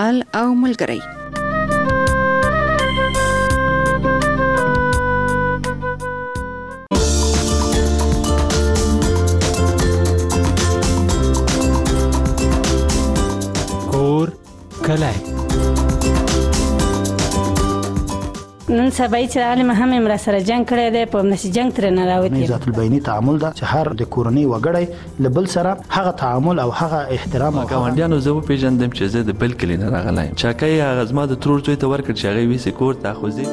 هممهال او ملګری. کور کلی نن سبا چې عالم هم امر سره جنگ کړی دی په نشي جنگ تر نه راوتی. ذات البینی تعامل دا چې هر د کورنۍ وګړی لبل سره هغه تعامل او هغه احترام او ګاونډیانو زه پیژندم چې زه د بل کلی نه راغلایم. چاکای هغه زما د ترور زوی ته ورکړ چې هغه ویسه کور ته خوځي.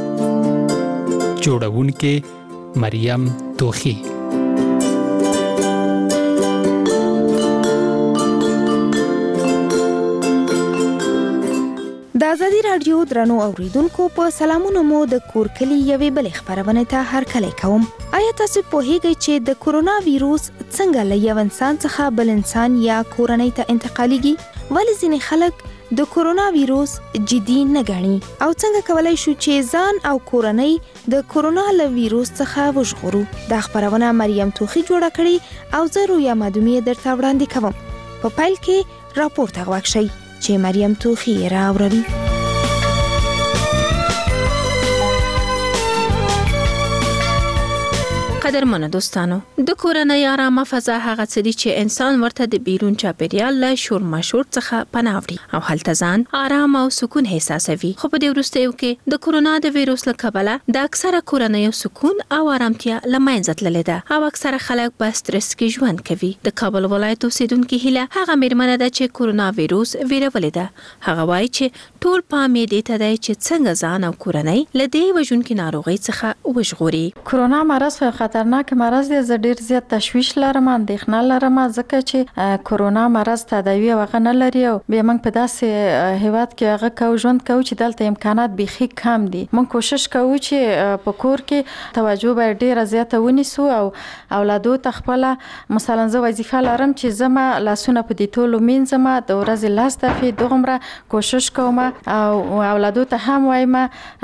جوړونکې مریم توخی. د ازادي رادیو درنو اوریدونکو په سلامونو مو د کور کلی یوې بلې خبرونه ته هرکلی کوم. آیا تاسو پوهیږئ چې د کورونا ویروس څنګه له یو انسان څخه بل انسان یا کورنۍ ته انتقالیږي؟ ولې ځینې خلک د کورونا ویروس جدي نه ګڼي او څنګه کولای شو چې ځان او کورنۍ د کورونا له ویروس څخه وژغورو؟ دا خبرونه مریم توخی جوړه کړې او زه رویا مادومی درته وړاندې کوم. په پیل کې راپور ته غوږ شئ چې مریم توخی راوړي. قدرمنو دوستانو، د کورنۍ آرامه فضا هغه څه دي چې انسان ورته د بیرون چاپیریال له شور ماشور څخه پناه وړي او هلته ځان آرام او سکون احساسوي. خو په دې وروستیو کې د کورونا د ویروس له کبله د اکثره کورنیو سکون او آرامتیا له منځه تللې ده او اکثره خلک په سټرس کې ژوند کوي. د کابل ولایت اوسیدونکي هیله هغه میرمنه ده چې کورونا ویروس ویرولې ده. هغه وایي چې ټول پام یې دې ته دی چې څنګه ځان او کورنۍ له دې وژونکې ناروغۍ څخه وژغوري. کورونا مرض خطرناک مرض دی. زه ډیر زیات تشویش لرم، اندېښنه لرم ځکه چې کورونا مرض تداوی هغه نه لري او بیا موږ په داسې هیواد کې هغه کو ژوند کوو چې دلته امکانات بیخي کم دي. موږ کوشش کوو چې په کور کې توجه به ډیره زیاته ونیسو او اولادو ته خپل مثلا زه وظیفه لرم چې زما لاسونه په دې ټولو مینځم، د ورځې لاس دفعې دومره کوشش کوم او اولادو ته هم وایم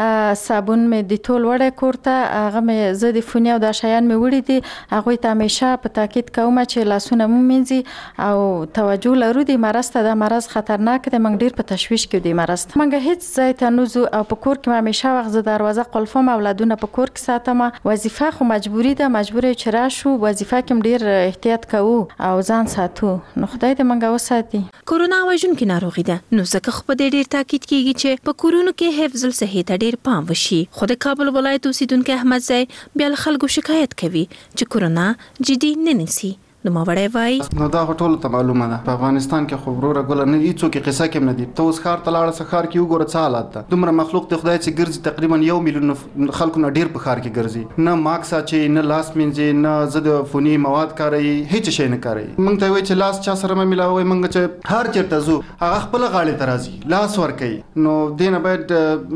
صابون مې د ټول وړه کور ته هغه مې زه د فونی او د شیان مې وړي دي هغه ته همیشه په تاکید کوم چې لاسونه مو مینځي او توجه لرو. د مرض ته د مرض خطرناک دی، موږ ډیر په تشویش کې دی مرض ته. موږ هیڅ ځای ته نوزو او په کور کې همیشه وخت ز دروازه قلفم، اولادونه په کور کې ساتم. وظیفه خو مجبوری ده، مجبور چې راشو وظیفه کې ډیر احتیاط کوو او ځان ساتو. نو خدای دې موږ وساتي. کورونا وژونکې ناروغي ده، نو ځکه خو په ډیر تاکید کیږي چې په کورونو کې حفظ الصحه ته ډیر پام وشي. خو د کابل ولایت اوسیدونکو احمد زئی بیا خلکو شکایت کوي چې کورونا جدي نه نیسي. نو ما وړای وای نو دا ټول ته معلومه ده په افغانستان کې خو وروره ګل نه هیڅوک قصه کې نه دي. ته اوس خار تلاړه سخار کې وګوره څه حالات ده. دومره مخلوق ته خدای چې ګرځي تقریبا 1 میلیون خلکو نه ډیر په خار کې ګرځي، نه ماکس چې نه لاس مینځي نه زده فونی مواد کاروي، هیڅ شي نه کوي. مونږ ته وای چې لاس چا سره مې ملاوي، مونږ چې هر چیرته زو هغه خپل غاړي ترازي لاس ور کوي. نو دینه باید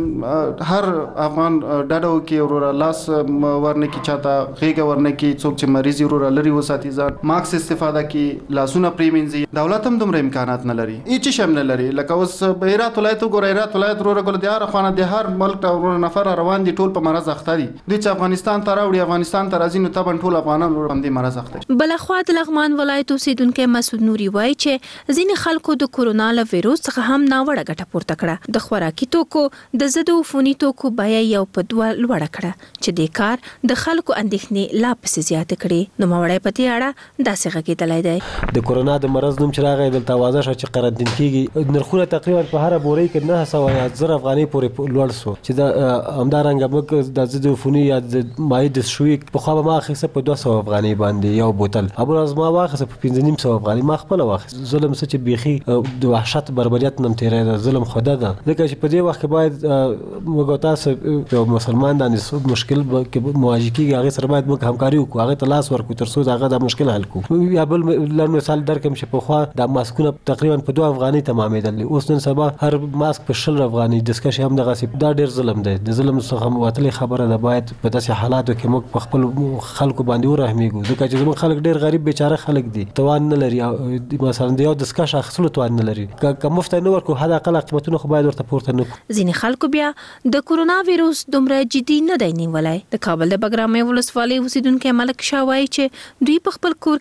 هر افغان ډاډو کې وروره لاس ورنه کې چاته غیګه ورنه کې څوک چې مریض وروره لري وساتي ځان ماکس استفاده کی لاسونه پریمنځي. دولت هم دومره امکانات نه لري، هیڅ شم نه لري. لکه اوس هرات ولایت وګورئ، هرات ولایت وروره ګل د هر خوانه د هر ملک ته وروره نفر روان دي ټول په مرض اخته دي. دوی چې افغانستان ته راوړي افغانستان ته راځي نو طبعا ټول افغانان ور باندې مرض اخته. بل خو د لغمان ولایت اوسیدونکو مسعود نوري وایي چې ځینې خلکو د کورونا له ویروس څخه هم ناوړه ګټه پورته کړه. د خوراکي توکو د ضد عفوني توکو بیه یو په دوه لوړه کړه چې د کار د خلکو اندېښنې لا پسې زیات کړي. نو مړای پتی اړه داسې غږیدلای دی. د کورونا د مرض نوم چې راغی دلته واضح شو چې قرنطین کیږي. نرخونه تقریبا په هر بوري کې 900 افغانۍ پورې لوړ شو چې د همدارنګه موږ د ضد عفوني یا د مایع د شوي په خو به ما اخیسته په 200 افغانۍ باندې یو بوتل، ابو از ما واخیسته په 1500 افغانۍ ما خپل واخیست. ظلم څه چې بيخي د وحشت بربریت نم تیرې ده، ظلم خدا ده. ځکه چې په دې وخت کې باید موږ تاسو یو مسلمان د مشکل کې مواجه کیږي، هغه سره باید موږ همکاري وکړو، هغه ته لاس ورکړو تر څو هغه د مشکل حل کړو. یا بل لږ مثال درکم چې په خو د ماسکونه تقریبا په 2 افغانۍ تمامېدل. اوس نن سبا هر ماسک په 10 افغانۍ دسکش هم دغه سي. دا ډیر ظلم دی. د ظلم څخه وتلې خبره ده. باید په داسې حالاتو کې موږ په خپل خلکو باندې ورحمېږو، ځکه چې زموږ خلک ډیر غریب بیچاره خلک دي، توان نه لري. مثلا د یو دسکش اخیستلو توان نه لري. که مفت نه ورکو حد اقل قیمتونه خو باید ورته پورته نه کړو. ځینې خلکو بیا د کورونا ویروس دومره جدي نه دی نیولای. د کابل د بګرامي ولسوالۍ اوسیدونکو ملک شاه وایي چې دوی په خپل کور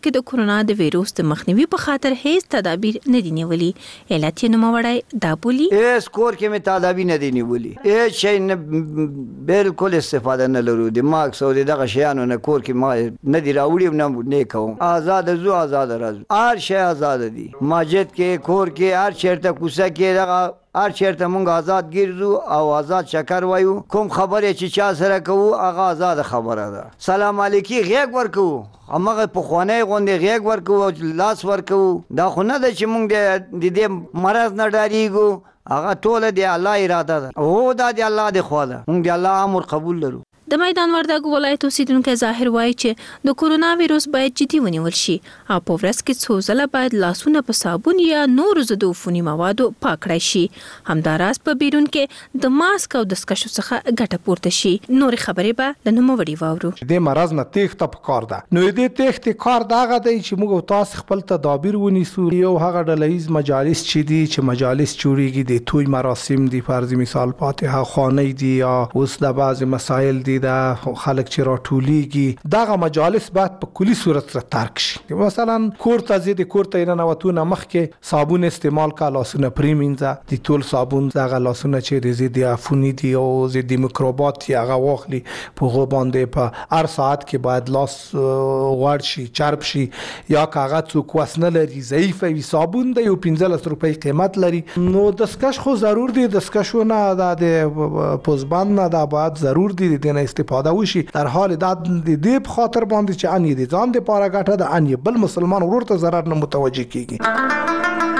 کې د کورونا د وایروس د مخنیوي په خاطر هیڅ تدابیر نه دي نیولي. علت یې نوموړی دا بولي هیڅ کور کې مې تدابیر نه دي نیولي، هیڅ شی نه، بالکل استفاده نه لرو د ماکس او دغه شیانو نه. کور کې ما نه دي راوړي نه کوم، آزاد زو آزاد راځو، هر شی آزاد دي. مسجد کې، کور کې، هر چیرته کوڅه کې دغه هر چیرته مونږ آزاد ګرځو او آزاد چکر وایو. کوم خبرې چې چا سره کوو هغه آزاد خبره ده. سلام علیکي غیږ ورکوو، همغه پخوانی غوندې غیږ ورکوو او لاس ورکوو. دا خو نه ده چې مونږ د دې مرض نه ډاریږو، هغه ټوله د الله اراده ده او دا د الله د خوا ده. مونږ د الله امر قبول لرو. د میدان وردګ ولایت اوسیدونکو ظاهر وایي چې د کورونا وایروس باید جدي ونیول شي او په ورځ کې څو ځله باید لاسونه په صابون یا نورو ضد عفوني موادو پاک کړای شي. همداراز په بیرون کې د ماسک او دستکشو څخه ګټه پورته شي. نورې خبرې به له نوموړي واورو. د مرض نه تېښته پکار ده، نو د تېښتې کار دغه دی چې موږ تاسو خپل تدابیر ونیسو. یو هغه ډلهییز مجالس چې دي، چې مجالس جوړیږي د توی مراسم دي، فرض مثال فاتحه خوانی دي یا اوس د بعض مسایل دي د خلک چې راټولیږي، دغه مجالس باید په کلی صورت سره ترک شي. مثلا کور ته ځي، د کور ته نه وتونه مخکې صابون استعمال کا، لاسونه پریمینځه، د ټول صابون دغه لاسونه چې د ضد عفوني دي او ضد میکروبات یې هغه واخلي، په هغه باندې په هر ساعت کې باید لاس غوړ شي، چرب شي. یا کاغذ څوک وس نه لري، ضعیف وي، صابون د یو 15 روپۍ قیمت لري. نو دستکش خو ضرور دی، دستکشونه د پوزبند نه دا باید ضرور دی د نه استفاده وشي. در حال دا د دې په خاطر باندې چې ان یې د ځان د پاره ګټه ده، ان یې بل مسلمان ورور ته ضرر نه متوجه کیږي.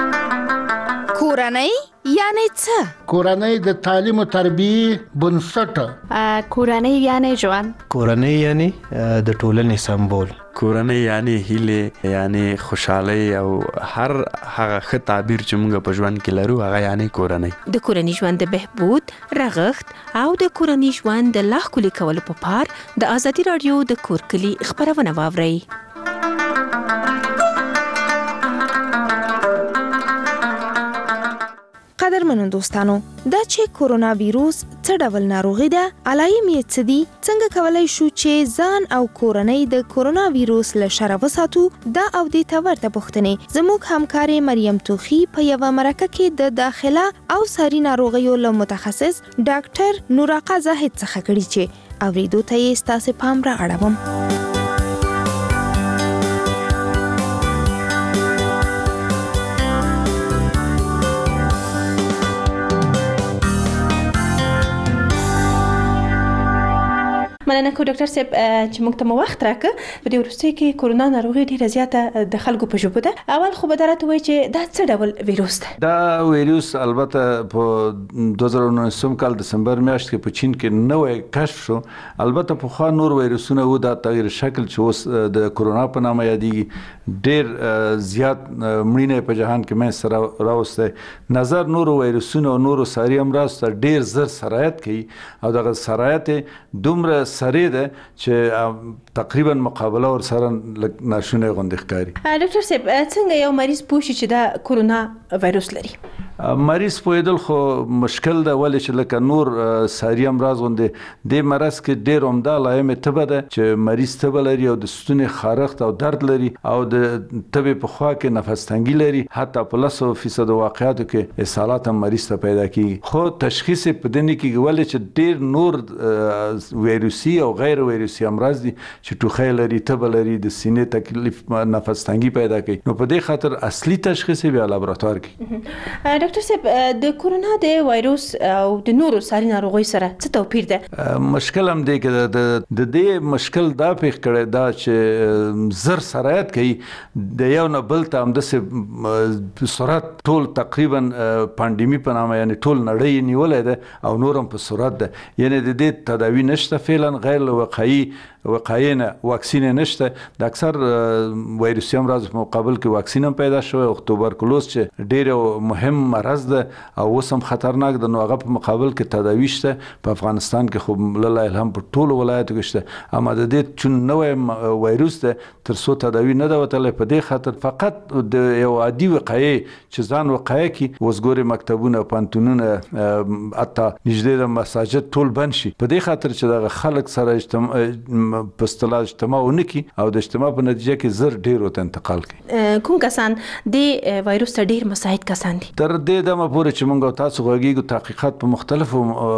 کورنۍ یعنی څه؟ کورنۍ د تعلیم او تربیې بنسټ. کورنۍ یعنی ژوند. کورنۍ یعنی د ټولنې سمبول. کورنۍ یعنی هیله، یعنی خوشحالي او هر هغه ښه تعبیر چې موږ په ژوند کې لرو هغه یعنی کورنۍ. د کورنۍ ژوند د بهبود، رغښت او د کورنۍ ژوند د لا ښکلي کولو په پار د ازادي راډیو د کور کلي خبرونه واورئ. قدرمنو دوستانو، دا چې کورونا ویروس څه ډول ناروغي ده، علایم یې څه دي، څنګه کولای شو چې ځان او کورنۍ د کورونا ویروس له شره وساتو، دا او دې ته ورته پوښتنې زموږ همکارې مریم توخي په یوه مرکه کې د داخله او ساري ناروغیو له متخصص ډاکټر نوراقا زاهد څخه کړي چې اوریدو ته یې ستاسې پام را اړوم. مننه کو ډاکټر صاحب چې موږ ته مو وخت راکړ. په دې وروستي کې کورونا ناروغي ډیره زیاته د خلکو په ژبه ده. اول خو به درته وایي چې دا څه ډول ویروس ده؟ دا ویروس البته په 2019 کال دسمبر میاشت کې په چین کې نوې کشف شو. البته په خوا نور ویروسونه وو، دا تغیر شکل چې اوس د کورونا په نامه یادېږي، ډیر زیات مړینه په جهان کې مې سره راوسته. نظر نورو ویروسونو او نورو ساري امراض ته ډیر زر سرایت کوي او دغه سرایت دومره سری ده چې تقریبا مقابله ور سره ناشونه غوندې ښکاري. ډاکټر صاحب څنګه یو مریض پوه شي چې دا کورونا وایروس لري؟ مریض پوهېدل خو مشکل ده، ولې چې لکه نور ساري امراض غوندې د مرض کې ډېر عمده علایم تبه ده چې مریض تبه لري او د ستوني خارښت او درد لري او د تبې په خوا کې نفس تنګي لري. حتی په 100% واقعاتو کې اسهالات هم مریض ته پیدا کیږي. خو تشخیص په دې نه کېږي ولې چې ډېر نور ویروسي او غیر ویروسي امراض دي چې ټوخی لري، تبه لري، د سینې تکلیف، نفس تنګي پیدا کوي. نو په دې خاطر اصلي تشخیص بیا لابراتوار کې. ډاکټر صاحب د کورونا د وایروس او د نورو ساري ناروغیو سره څه توپیر ده؟ مشکل هم دی کې د دې مشکل دا پیښ کړی دا چې زر سرایت کوي د یو نه بل ته همداسې سرعت ټول تقریبا پاندیمي په نامه یعنی ټول نړۍ نیولې ده او نور هم په سرعت ده. یعنی د دې تداوی نشته فعلا غیر وقایې نه، واکسین نشته. د اکثر وایروسي امراض په مقابل کې واکسین هم پیدا شوی او توبرکلوز چې ډېر مهم مرض ده او اوس هم خطرناک ده، نو هغه په مقابل کې تداوی شته. په افغانستان کې خو لله الحمد په ټولو ولایتو کې شته، اما د دې چون نوې وایروس ده تر څو تداوی نه ده وتلی، په دې خاطر فقط د یو عادي وقایې چې ځان وقایه کی اوس ګوري مکتبونه پانتونونه حتی نږدې د مساجد ټول بند شي، په دې خاطر چې دغه خلک سره په اصطلاح اجتماع ونه کي او د اجتماع په نتیجه کې زر ډیر ورته انتقال کوي. کوم کسان د وایروس ته ډیر مساعد کسان دي؟ تر دې دمه پورې چې موږ تاسو غوږیږو تحقیقات په مختلفو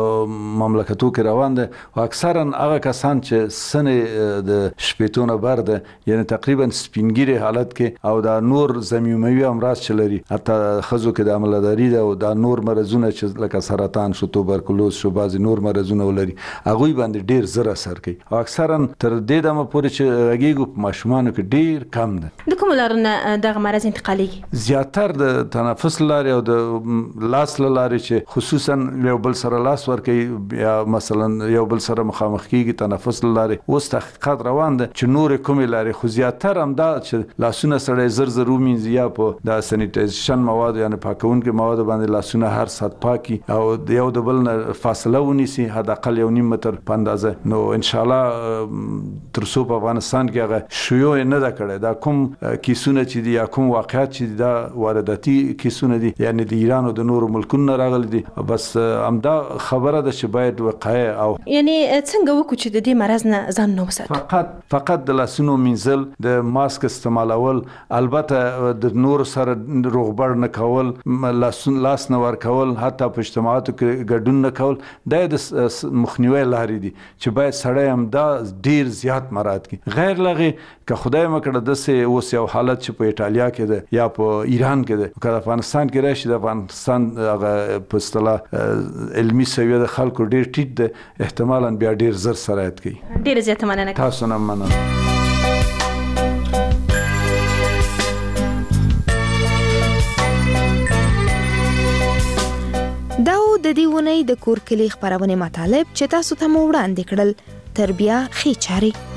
مملکتو کې روان دي او اکثرا هغه کسان چې سنې د شپېتو بر ده، یعنی تقریبا سپینګیري حالت کې او دا نور زمینوي امراض چې لري، حتی ښځو کې د عملداري ده او دا نور مرضونه چې لکه سرطان شو، توبرکلوز شو، بعضې نور مرضونه ولري، هغوی باندې ډیر زر اثر کوي او اکثرا تر دې دمه پورې چې غږیږو په ماشومانو کې ډیر کم ده. د کومو لارو نه دغه مرض انتقالیږي؟ زیاتر د تنفس لارې او د لاس له لارې چې خصوصا یو بل سره لاس ورکوي یا مثلا یو بل سره مخامخ کیږي، تنفس له لارې اوس تحقیقات روان ده چې نورې کومې لارې، خو زیاتر همدا چې لاسونه سړی زر زر ومینځي یا په د سینیټایزیشن مواد یعنی پاکونکي مواد باندې لاسونه هر ساعت پاکي او یو د بل نه فاصله ونیسي، حداقل 1.5 متر په اندازه. نو ان شاء الله تر څو په افغانستان کې هغه شیوع نه ده کړې، دا کوم کیسونه چې دي یا کوم واقعات چې دي دا وارداتي کیسونه دي، یعنی د ایران او د نورو ملکونو نه راغلي دي. بس همدا خبره ده چې باید وقایه او یعنی څنګه وکړو چې د دې مرض نه ځان نه وساتو؟ فقط د لاسونو مینځل، د ماسک استعمالول، البته د نورو سره روغبړ نه کول، لاس نه ورکول، حتی په اجتماعاتو کې ګډون نه کول، دا د مخنیوي لارې دي چې باید سړی هم دا ډیر زیات مراعات کړي. غیر لغې که خدای مکړه داسې اوس یو حالت چې په ایټالیا کې ده یا په ایران کې ده، که د افغانستان کې راشي، د افغانستان هغه په اصطلاح علمي سویه د خلکو ډیر ټیټ ده، احتمالا بیا ډیر زر سرایت کوي. ډیره زیاته مننه. تاسو نه مننه. دا د دې ونې د کور کلی خبرونه مطالب چې تاسو ته مو وړاندې کړل، تربیه خې چاري.